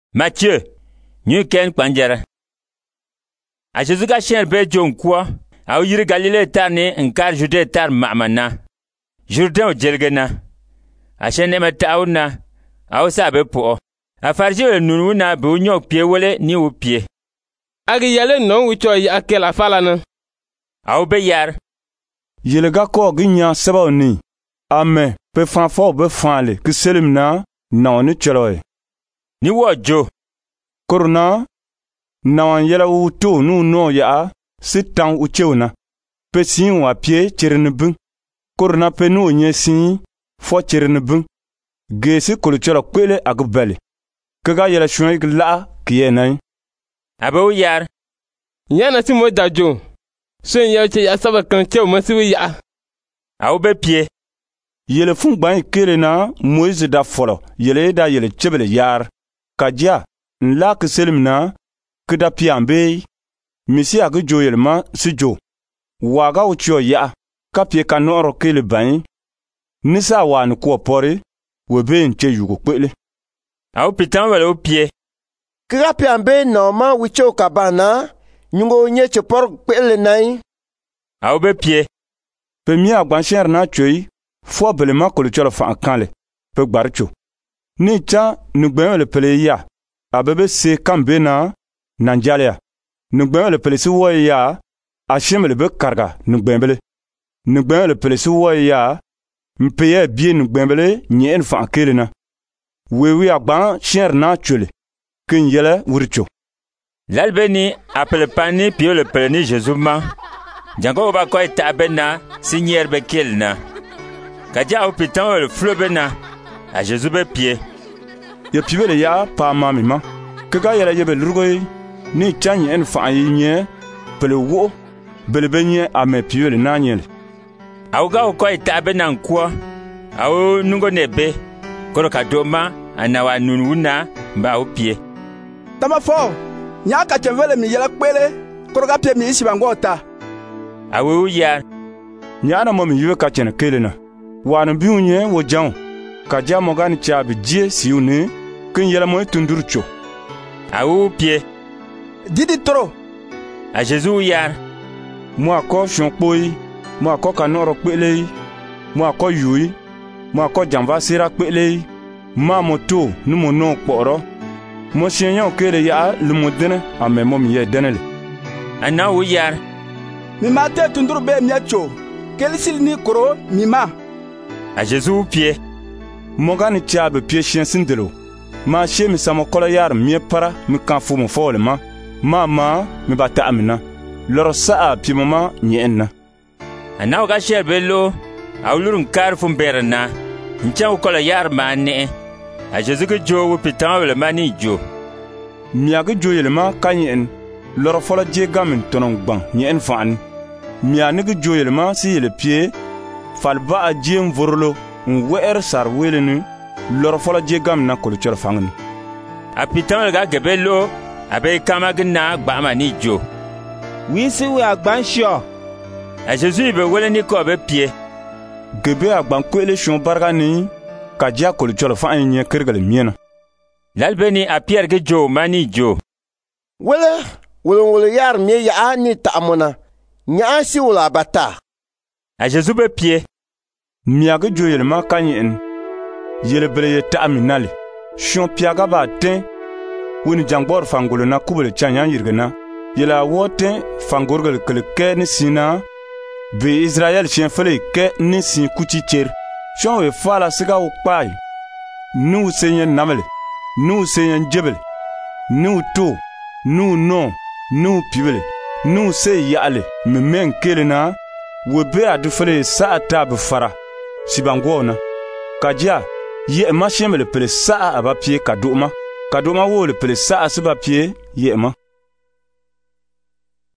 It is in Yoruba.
Matthieu, ñu ken kpanjara. A Jésus ga chen be jon kwa, a yiri Galilée tar ni nkar Judée tar ma'mana. Jourdain jelgena. A chen ne matauna, a sa be po. A farji le nununa be unyo pie wole ni u pie. Agi yale non wicho yi akel afalana. A be yar. Yele ga ko ginya seba ni. Amen. Pe fan fo be fanle ki selim na ni cheloy. Ni wo jo. Korona na yela u to nu no ya sitan u chewna. Pe sin wa pie chernebun. Korona pe nu nye sin fo chernebun. Gesi kolu chelo kwele agbele. Kaga yela shwen la kiyenai. Abo yar. Yana si mo dajo. Sen ya che ya saba kan chew masiwi ya. Au be pie. Yele fun gban kele na Moïse da folo. Yele da yele chebele yar. Kadia nla ke selim na kida piambe misi ag joyelma si jo waga ucho ya kapie kanoro kele ban nisa wan ko pore webe nche yugo kwele au pitan wala opie kida piambe no ma ucho kabana nyungo nye chepor kwele nai au be pie pe mi agban sher na choi fo belema ko le cholo fa kanle pe gbarcho ni cha nugben le pele ya abebe se kambe na nanjalia nugben le pele si wo ya ashim le be karga nugbenbele nugben le pele si wo ya mpeye bie nugbenbele nyen fa kelena wewi agban sher na chule kin yele wurcho lalbeni apele pani pio le pele ni Jésus ma jango ba ko tabena signer be kelna kaja au pitan le flobena a Jésus be pie ye pibele ya pa mamima kaga yela yebe lurgoy ni chanye en fa yinye pele wo belebenye ame pibele nanyele auga ko itabe nan kwa au nungo nebe koro kadoma anawa nununa mba opie tama fo nya ka chemvele mi yela kwele koro ga pie mi sibangota awu ya nya na mo mi ywe ka chene kelena wan biunye wo jan kaja mogani chabi die siune kin yela mo tundurcho awu pie didi tro a Jésus yar mo akọ shonpoi mo akọ kanoro pele mo akọ yui mo akọ janva sira pele ma moto nu mo no kporo mo shenyo kele ya lumudene ame mo mi ye denele ana wu yar mi mate tunduru be miacho kelisil ni koro mi ma a Jésus pie mogani chabe pie shen sindelo ma she mi samo kola yar mi para mi kan fu mo fole ma mi bata amina loro saa pi mama nyenna ana ga sher bello awlurun kar fu berna ncha kola yar mane a Jésus ke jo wu pitan le mani jo mi ag joyele ma kanyen loro fola je gamin tonon gban nyen fan mi anig joyele ma si yele pie falba a jem vorlo nwer sar welenu lor fola je gam na ko chor fangni a pitan ga gebello abe kamagna gbama ni jo wi si we agban sho a Jésus be wele ni ko be pie gebe agban ko election barga ni ka dia ko chor fangni kergal miena lalbeni a Pierre ge jo mani jo wele yar mi ya ni tamona nya si wala bata a Jésus be pie miage joyel ma kanyen yele bele ye ta'minali shon piaga ba ten woni jangbor fangolo na kubele chanyan yirgena yela woten fangorgal kelke ni sina be Israël chien fele ke ni sin kuti cher shon we fala siga u pai nu senyen namele nu senyen jebel nu to nu no nu pibele nu se yale me men kelena we be adu fele sa ta be fara sibangona kaja ye ma shemele pele sa aba pie kadoma wo le pele sa asiba pie ye ma